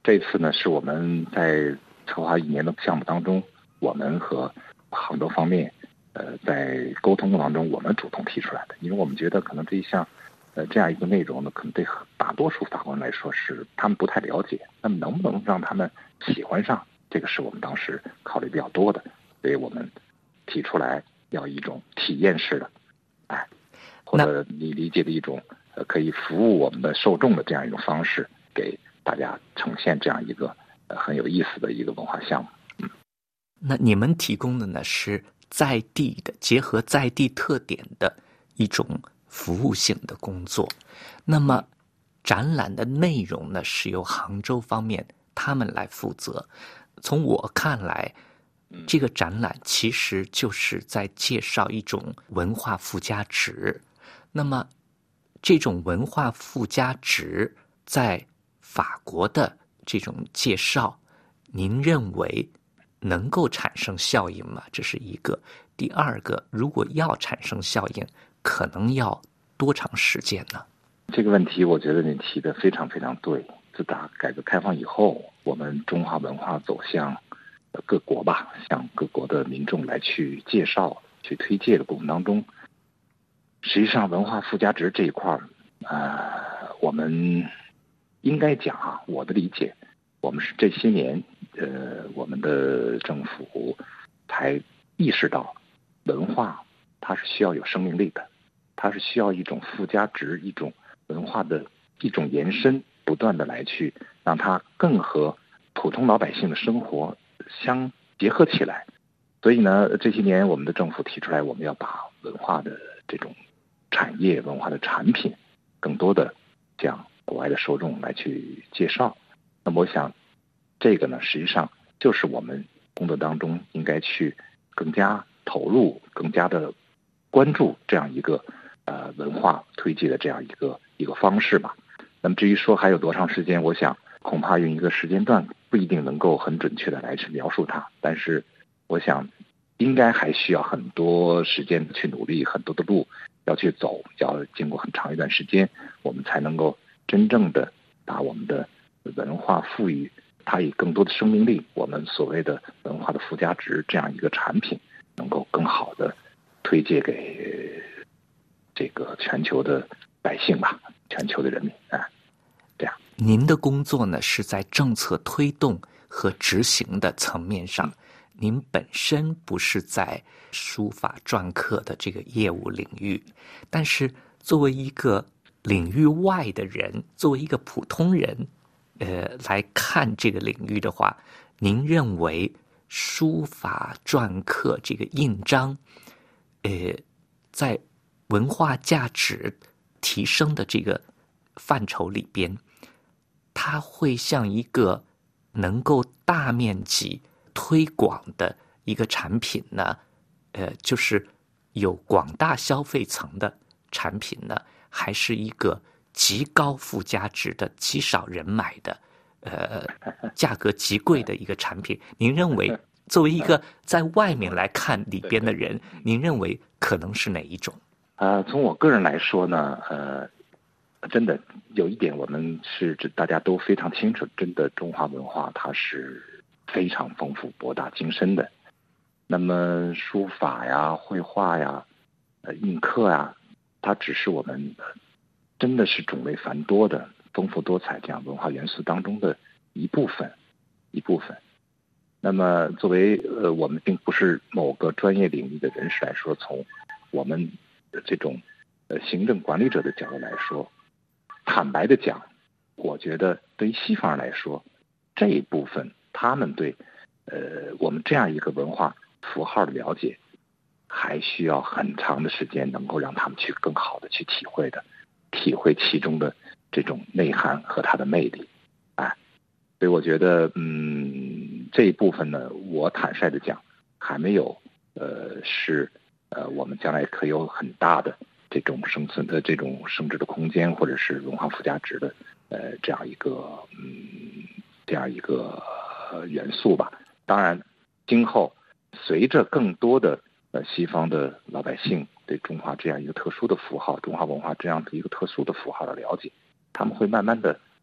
这次呢是我们在策划一年的项目当中，我们和杭州方面呃在沟通当中我们主动提出来的，因为我们觉得可能这一项呃这样一个内容呢，可能对大多数法国人来说是他们不太了解，那么能不能让他们喜欢上，这个是我们当时考虑比较多的，所以我们提出来要一种体验式的，哎，或者你理解的一种呃可以服务我们的受众的这样一种方式，给大家呈现这样一个呃很有意思的一个文化项目。嗯， 那你们提供的呢是在地的，结合在地特点的一种服务性的工作。那么展览的内容呢是由杭州方面他们来负责。从我看来，这个展览其实就是在介绍一种文化附加值。那么这种文化附加值在法国的这种介绍，您认为能够产生效应吗？这是一个。第二个，如果要产生效应，可能要多长时间呢？ 这个问题我觉得你提得非常非常对。自打改革开放以后，我们中华文化走向各国吧，向各国的民众来去介绍、去推介的过程当中，实际上文化附加值这一块儿，呃，我们应该讲啊，我的理解，我们是这些年，呃，我们的政府才意识到，文化它是需要有生命力的，它是需要一种附加值，一种文化的一种延伸，不断的来去让它更和普通老百姓的生活相结合起来。所以呢，这些年我们的政府提出来，我们要把文化的这种产业、文化的产品，更多的向国外的受众来去介绍。那么我想，这个呢，实际上就是我们工作当中应该去更加投入、更加的关注这样一个呃文化推介的这样一个一个方式吧。那么至于说还有多长时间，我想恐怕用一个时间段不一定能够很准确的来去描述它，但是我想应该还需要很多时间去努力，很多的路要去走，要经过很长一段时间，我们才能够真正的把我们的文化赋予它以更多的生命力，我们所谓的文化的附加值这样一个产品，能够更好的推介给这个全球的百姓吧，全球的人民啊，这样。 您的工作呢是在政策推动和执行的层面上，您本身不是在书法篆刻的这个业务领域，但是作为一个领域外的人，作为一个普通人，呃，来看这个领域的话，您认为书法篆刻这个印章，呃，在文化价值提升的这个范畴里边，它会像一个能够大面积推广的一个产品呢，呃，就是有广大消费层的产品呢，还是一个极高附加值的、极少人买的，呃，价格极贵的一个产品？您认为，作为一个在外面来看里边的人，您认为可能是哪一种？ 呃，从我个人来说呢，呃，真的有一点我们是大家都非常清楚，真的中华文化它是非常丰富博大精深的。那么书法呀、绘画呀、呃印刻呀，它只是我们真的是种类繁多的、丰富多彩这样文化元素当中的一部分，一部分。那么作为呃我们并不是某个专业领域的人士来说，从我们这种呃行政管理者的角度来说，坦白的讲，我觉得对于西方人来说，这一部分他们对呃我们这样一个文化符号的了解，还需要很长的时间，能够让他们去更好的去体会的，体会其中的这种内涵和它的魅力，哎，所以我觉得，嗯，这一部分呢，我坦率的讲，还没有呃是呃我们将来可以有很大的这种生存的这种升值的空间，或者是文化附加值的呃这样一个嗯这样一个、呃、元素吧。当然，今后随着更多的呃西方的老百姓对中华这样一个特殊的符号、中华文化这样的一个特殊的符号的了解，他们会慢慢的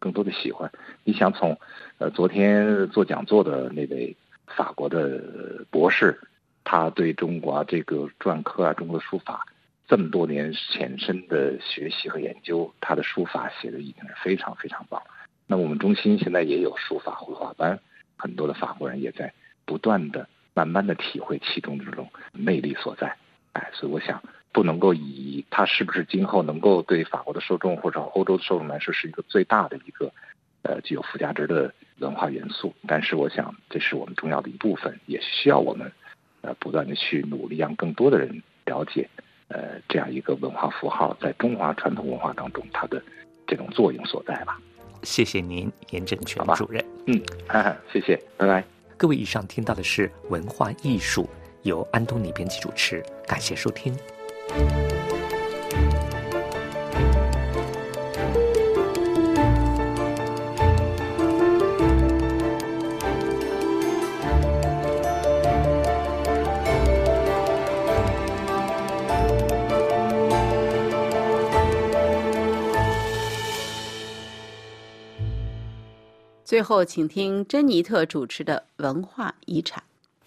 更多的喜欢。你想从呃昨天做讲座的那位法国的博士，他对中国这个篆刻啊，中国的书法这么多年浅深的学习和研究，他的书法写的已经是非常非常棒。那我们中心现在也有书法绘画班，很多的法国人也在不断的慢慢的体会其中这种魅力所在。哎，所以我想不能够以它是不是今后能够对法国的受众或者欧洲的受众来说是一个最大的一个呃具有附加值的文化元素，但是我想这是我们重要的一部分，也需要我们呃不断的去努力，让更多的人了解呃这样一个文化符号在中华传统文化当中它的这种作用所在吧。 谢谢您，严正全主任。 嗯，哈哈，谢谢，拜拜。 各位，以上听到的是文化艺术，由安东尼编辑主持，感谢收听。 最后，请听珍妮特主持的文化遗产。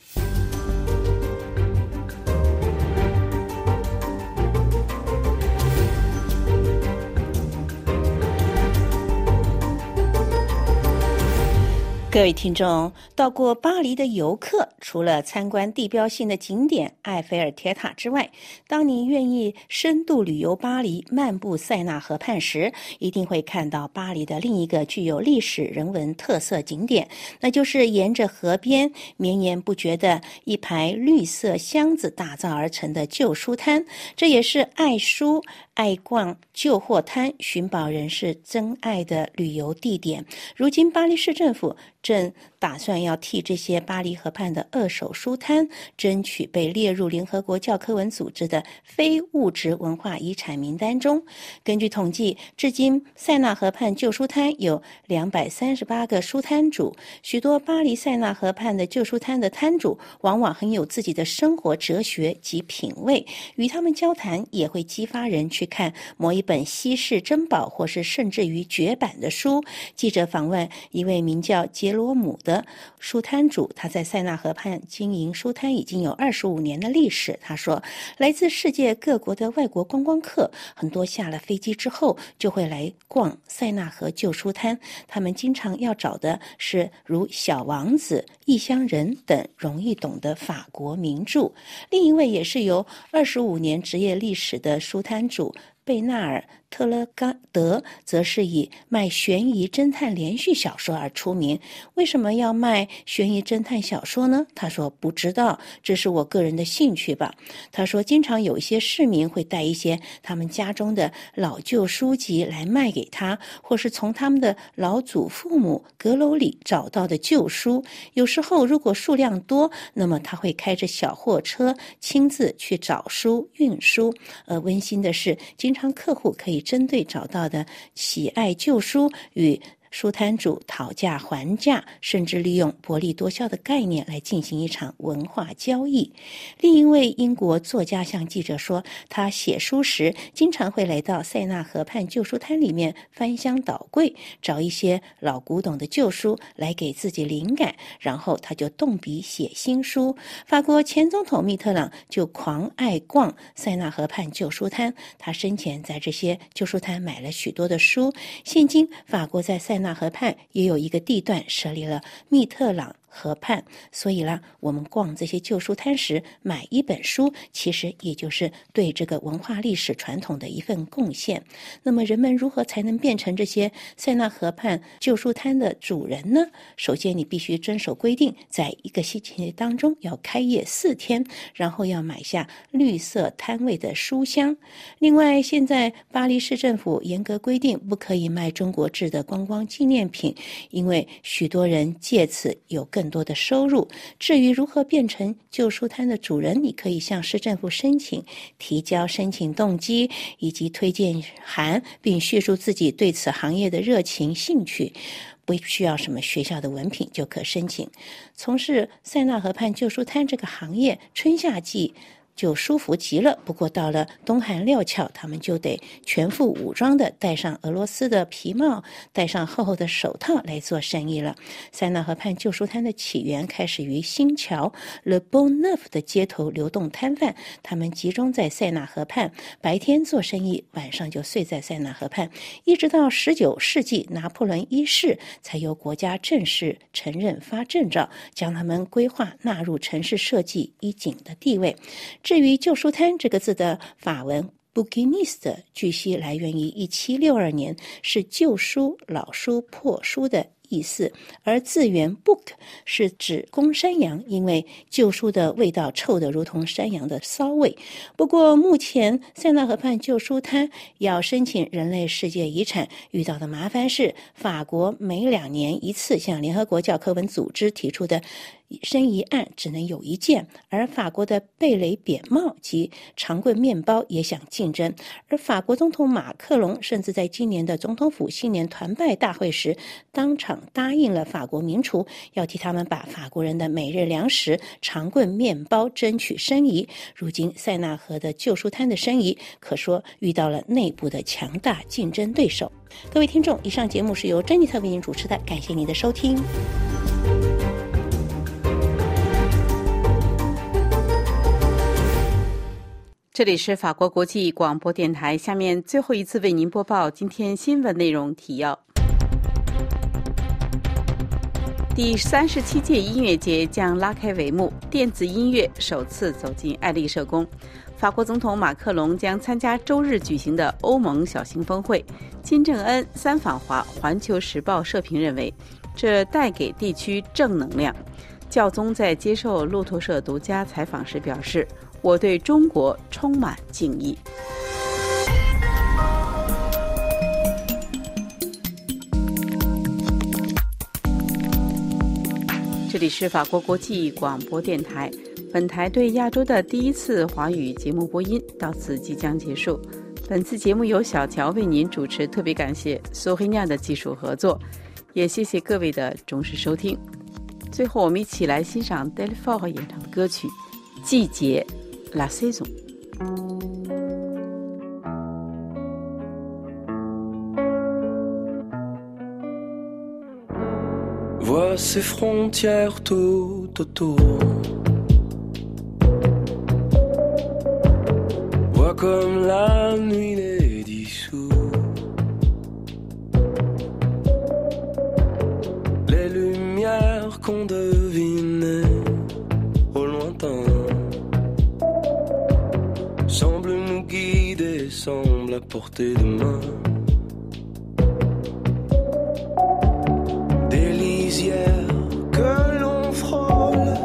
各位听众，到过巴黎的游客，除了参观地标性的景点埃菲尔铁塔之外，当你愿意深度旅游巴黎，漫步塞纳河畔时，一定会看到巴黎的另一个具有历史人文特色景点，那就是沿着河边绵延不绝的一排绿色箱子打造而成的旧书摊，这也是爱书爱逛旧货摊寻宝人士真爱的旅游地点。如今巴黎市政府正打算要替这些巴黎河畔的二手书摊争取被列入联合国教科文组织的非物质文化遗产名单中。根据统计，至今塞纳河畔旧书摊有两百三十八个书摊主，许多巴黎塞纳河畔的旧书摊的摊主往往很有自己的生活哲学及品味，与他们交谈也会激发人去看某一本稀世珍宝或是甚至于绝版的书。记者访问一位名叫杰罗姆的书摊主，他在塞纳河畔经营书摊已经有二十五年的历史。他说，来自世界各国的外国观光客很多下了飞机之后就会来逛塞纳河旧书摊，他们经常要找的是如《小王子》、《异乡人》等容易懂的法国名著。另一位也是有二十五年职业历史的书摊主贝纳尔·特勒甘德，则是以卖悬疑侦探连续小说而出名。为什么要卖悬疑侦探小说呢？他说，不知道，这是我个人的兴趣吧。他说，经常有一些市民会带一些他们家中的老旧书籍来卖给他，或是从他们的老祖父母阁楼里找到的旧书。有时候如果数量多，那么他会开着小货车亲自去找书运输。而温馨的是，经常客户可以针对找到的喜爱旧书与书摊主讨价还价，甚至利用薄利多销的概念来进行一场文化交易。另一位英国作家向记者说，他写书时经常会来到塞纳河畔旧书摊里面翻箱倒柜，找一些老古董的旧书来给自己灵感，然后他就动笔写新书。法国前总统密特朗就狂爱逛塞纳河畔旧书摊，他生前在这些旧书摊买了许多的书。现今法国在塞纳河畔也有一个地段设立了密特朗河畔，所以啦，我们逛这些旧书摊时买一本书，其实也就是对这个文化历史传统的一份贡献。那么人们如何才能变成这些塞纳河畔旧书摊的主人呢？首先你必须遵守规定，在一个星期当中要开业四天，然后要买下绿色摊位的书箱。另外，现在巴黎市政府严格规定不可以卖中国制的观光纪念品，因为许多人借此有更更多的收入。至于如何变成旧书摊的主人，你可以向市政府申请，提交申请动机以及推荐函，并叙述自己对此行业的热情兴趣。不需要什么学校的文凭就可申请。从事塞纳河畔旧书摊这个行业，春夏季就舒服极了。不过到了冬寒料峭，他们就得全副武装的戴上俄罗斯的皮帽，戴上厚厚的手套来做生意了。塞纳河畔旧书摊的起源开始于新桥 Le Bon Neuf 的街头流动摊贩，他们集中在塞纳河畔，白天做生意，晚上就睡在塞纳河畔，一直到十九世纪拿破仑一世才由国家正式承认发证照，将他们规划纳入城市设计一景的地位。至于旧书摊这个字的法文bouquiniste， 据悉来源于一七六二年，是旧书、老书、破书的意思，而字源 book 是指公山羊，因为旧书的味道臭得如同山羊的骚味。不过目前塞纳河畔旧书摊要申请人类世界遗产遇到的麻烦是，法国每两年一次向联合国教科文组织提出的申遗案只能有一件，而法国的贝雷扁帽及长棍面包也想竞争，而法国总统马克龙甚至在今年的总统府新年团拜大会时当场答应了法国名厨，要替他们把法国人的每日粮食长棍面包争取申遗。如今塞纳河的旧书摊的申遗可说遇到了内部的强大竞争对手。各位听众，以上节目是由珍妮特为您主持的，感谢您的收听。 这里是法国国际广播电台，下面最后一次为您播报今天新闻内容提要。第三十七届音乐节将拉开帷幕，电子音乐首次走进爱丽舍宫。法国总统马克龙将参加周日举行的欧盟小型峰会。金正恩三访华，环球时报社评认为，这带给地区正能量。教宗在接受路透社独家采访时表示，我对中国充满敬意。这里是法国国际广播电台，本台对亚洲的第一次华语节目播音到此即将结束。本次节目由小乔为您主持，特别感谢苏黑亚的技术合作，也谢谢各位的忠实收听。最后，我们一起来欣赏 Delphore 演唱的歌曲《季节》La Saison。 Vois ces frontières tout autour, vois comme la nuit les dissout, les lumières qu'on devinait au lointain semblent nous guider, semblent à portée de main. Que l'on frôle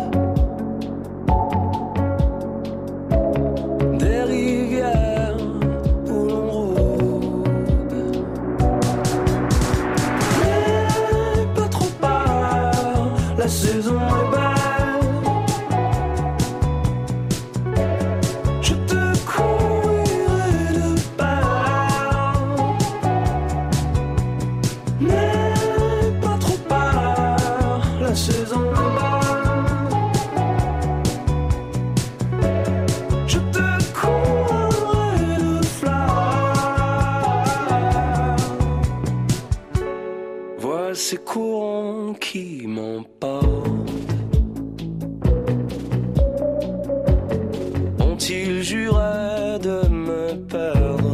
des rivières où l'on rôde, n'aie pas trop peur, la saison est belle, je te couvrirai de perles, n'aie pas trop peur, la saison est belle, je te couvrirai de fleurs. Vois ces courants qui m'emportent, ont-ils juré de me perdre?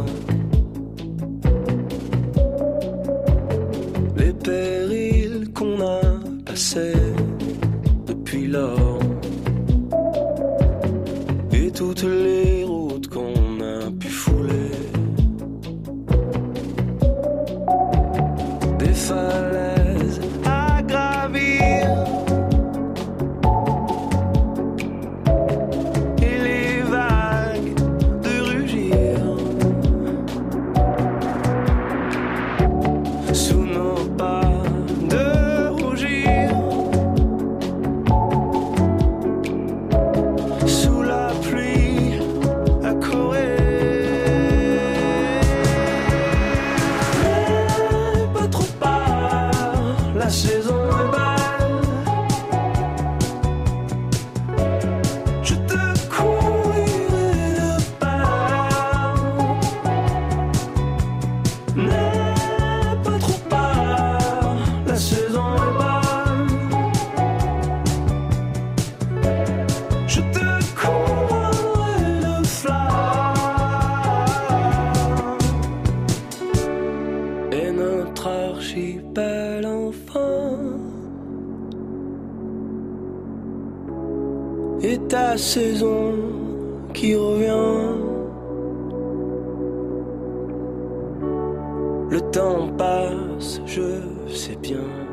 Les périls qu'on a passés depuis lors, et toutes les routes qu'on a pu fouler, des falaises à gravir et les vagues de rugir sous nos pas, de rougir sous la pluie et ta saison qui revient. Le temps passe, je sais bien.